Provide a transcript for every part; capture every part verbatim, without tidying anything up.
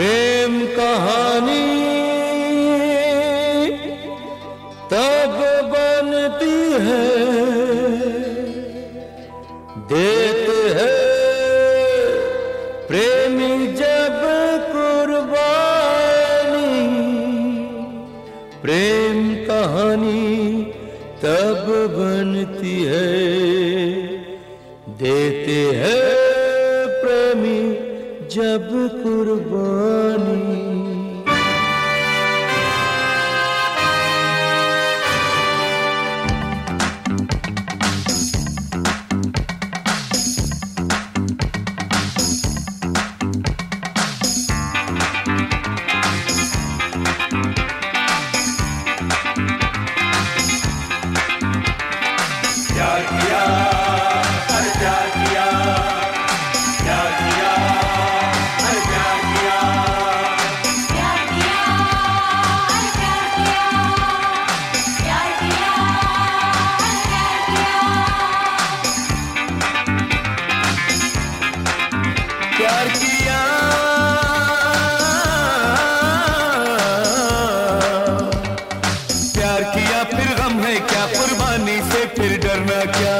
प्रेम कहानी तब बनती है, देते हैं प्रेमी जब कुर्बानी। प्रेम कहानी तब बनती है, देते हैं प्रेमी जब कुर्बानी। प्यार किया, हर प्यार किया, प्यार किया, हर प्यार किया, प्यार किया, हर प्यार किया, प्यार किया, हर प्यार किया। प्यार किया, प्यार किया, फिर गम है क्या, कुर्बानी से फिर डरना क्या।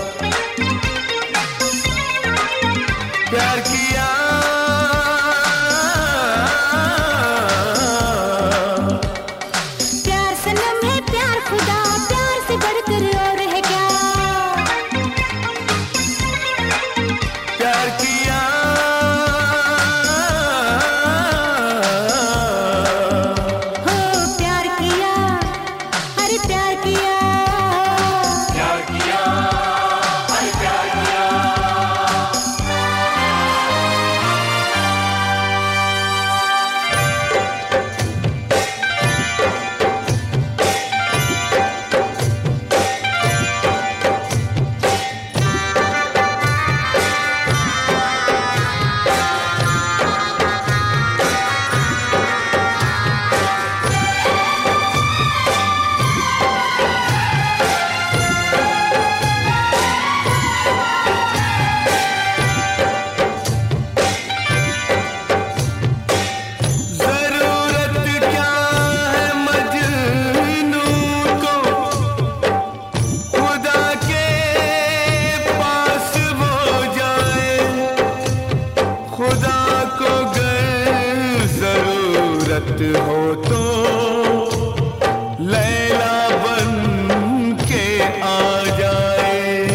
प्यार किया, प्यार सनम है, प्यार खुदा, प्यार से बढ़कर और है क्या। प्यार किया, हो प्यार किया, अरे प्यार किया। प्यार किया, हर प्यार किया। जरूरत क्या है मजनू को, खुदा के पास वो जाए। खुदा को गर जरूरत हो तो लैला बन के आ जाए।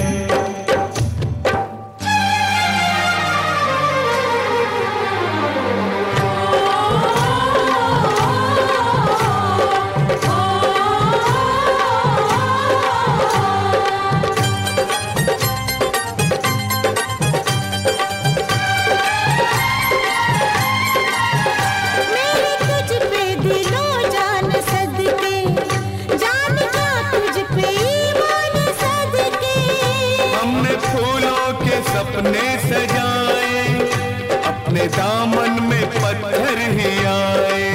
मेरे तुझ पे दिलो जान सदके, जान का तुझ पे ईमान सदके। हमने फूलों के सपने सजाए, अपने दामन में पत्थर ही आए।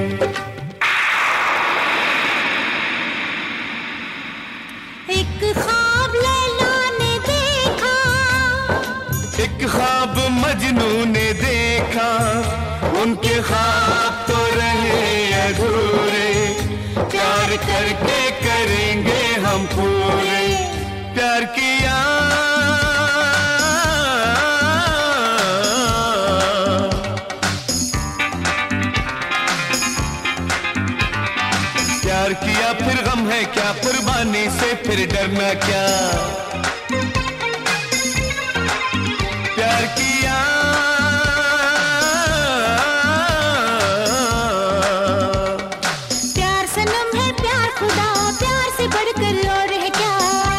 एक ख्वाब लैला ने देखा, एक ख्वाब मजनू ने देखा, उनके ख्वाब तो रहे अधूरे। प्यार करके करेंगे हम पूरे। प्यार किया, प्यार किया, फिर गम है क्या, कुर्बानी से फिर डरना क्या। प्यार किया, प्यार सनम है, प्यार खुदा, प्यार से बढ़कर और है क्या।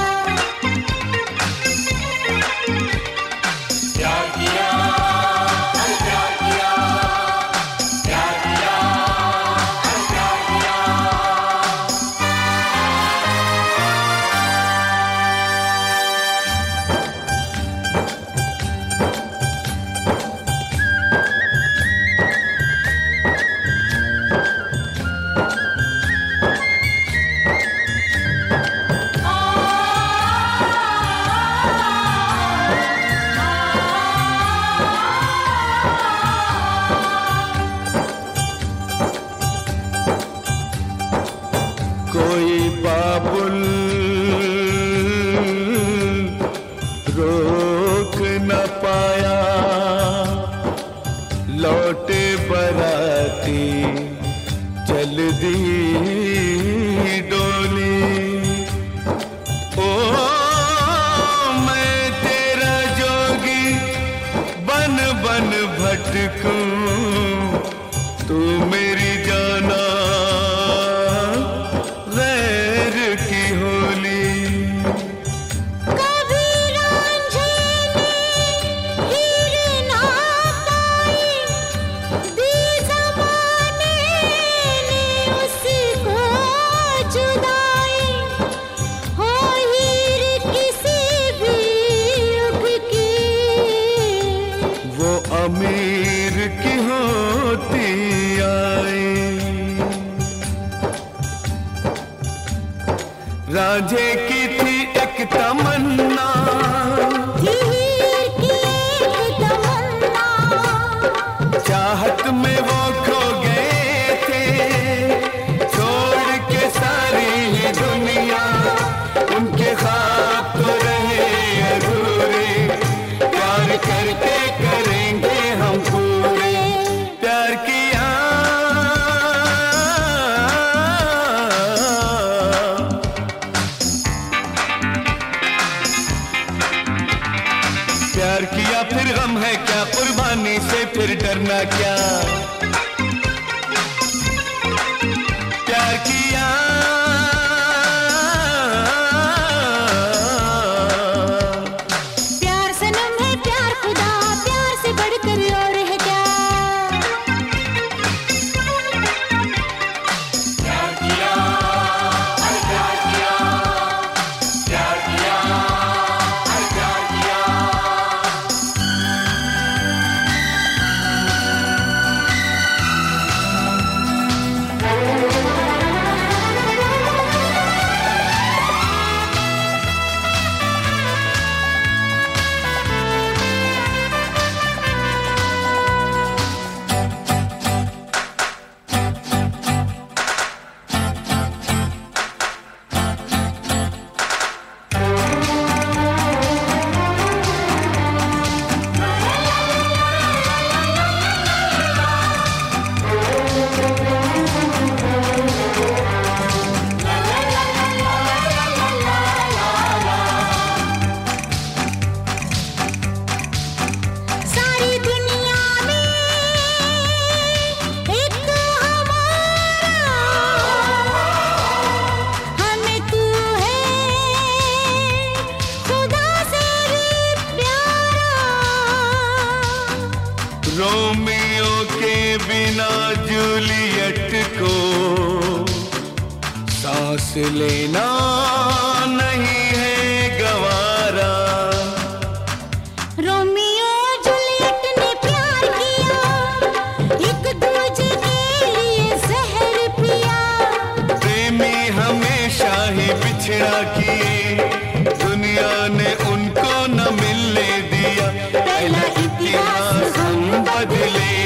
प्यार किया, हर प्यार किया, प्यार किया, हर प्यार किया। अटकूं तू मेरी जाना गैर की होली। कभी रांझे ने हीर ना पाई, दी ज़माने ने उसको जुदाई, हो हीर किसी भी युग की, वो अमीर की होती आई। रांझे की थी एक तमन्ना, थी हीर की एक तमन्ना, चाहत में वो खो गए थे, छोड़ के सारी ही दुनिया। उनके ख्वाब तो रहे अधूरे, प्यार करके करेंगे हम पूरे। प्यार किया प्यार किया फिर गम है क्या, कुर्बानी से फिर डरना क्या। प्यार किया प्यार सनम है प्यार खुदा, प्यार से बढ़कर और है क्या। प्यार किया अरे प्यार किया, प्यार किया अरे प्यार किया। सारी दुनिया में एक हमारा, हमें तू है खुदा से भी प्यारा। रोमियो के बिना जूलियट को सांस लेना नहीं है गवारा। रोमियो जूलियट ने प्यार किया, एक दूजे के लिए जहर पिया। प्रेमी हमेशा ही बिछड़ा किए, दुनिया ने उनको न मिलने दिया। पहला इतिहास हम बदले